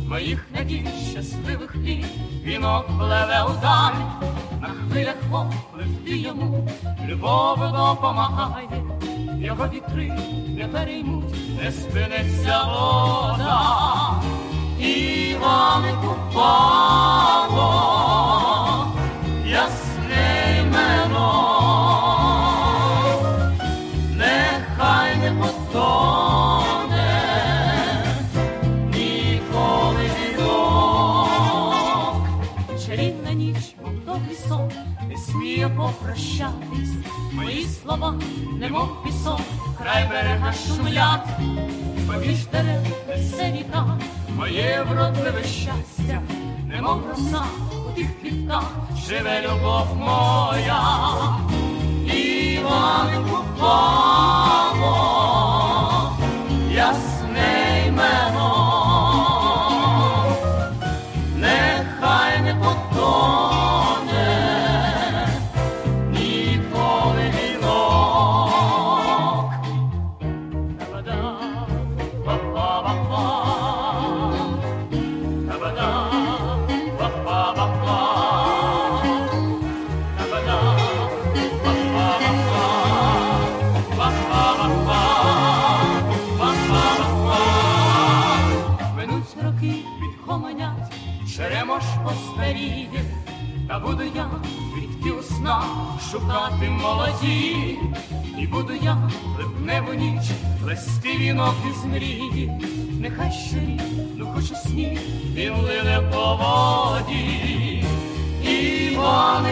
моїх надій щасливих літ. Вінок пливе удаль, на хвилях попливти йому, любов допомагає, його вітри не переймуть, не спиниться вода. Іване Купало, ясне імено, нехай не потоне ніколи вінок. Чарівна ніч, мов довгий сон, не сміє попрощатись, мої слова, немов пісок, край берега шумлять, поміж дерев несе віта, моє вродливе щастя, немов роса у тих квітках, живе любов моя. Іване Купало, ясне імено, нехай не потоне ніколи вінок. Та-ба-да, ба-ба-ба-ба, та-ба-да, ба-ба-ба-ба, та-ба-да, ба-ба-ба-ба, ба-ба-ба-ба, ба-ба-ба-ба. Минуть роки, відгомонять, черемош постаріє, та буду я квітки у снах шукати молоді, і буду я в липневу ніч плести вінок із мрії. Нехай щорі, ну хоч у сніг, він лине по воді. Іване